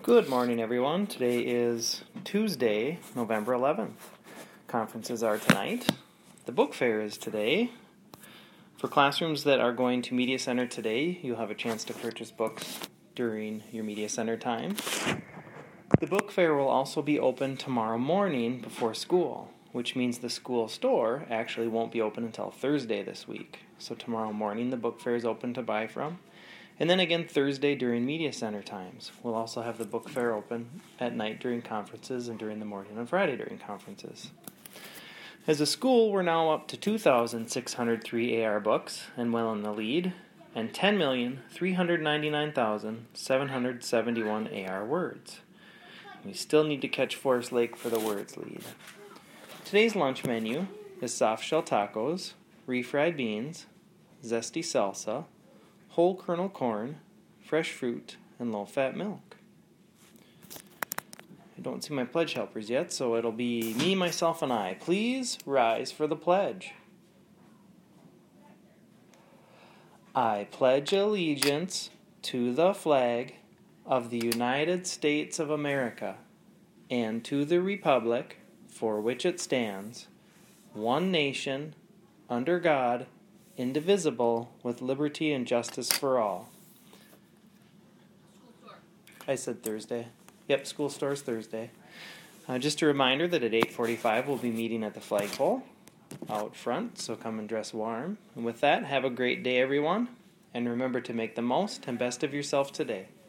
Good morning, everyone. Today is Tuesday, November 11th. Conferences are tonight. The book fair is today. For classrooms that are going to Media Center today, you'll have a chance to purchase books during your Media Center time. The book fair will also be open tomorrow morning before school, which means the school store actually won't be open until Thursday this week. So tomorrow morning the book fair is open to buy from. And then again Thursday during Media Center times. We'll also have the book fair open at night during conferences and during the morning on Friday during conferences. As a school, we're now up to 2,603 AR books and well in the lead, and 10,399,771 AR words. We still need to catch Forest Lake for the words lead. Today's lunch menu is soft shell tacos, refried beans, zesty salsa, whole kernel corn, fresh fruit, and low-fat milk. I don't see my pledge helpers yet, so it'll be me, myself, and I. Please rise for the pledge. I pledge allegiance to the flag of the United States of America and to the republic for which it stands, one nation, under God, indivisible, with liberty and justice for all. I said Thursday. Yep, school store's Thursday. Just a reminder that at 8:45 we'll be meeting at the flagpole out front, so come and dress warm. And with that, have a great day, everyone, and remember to make the most and best of yourself today.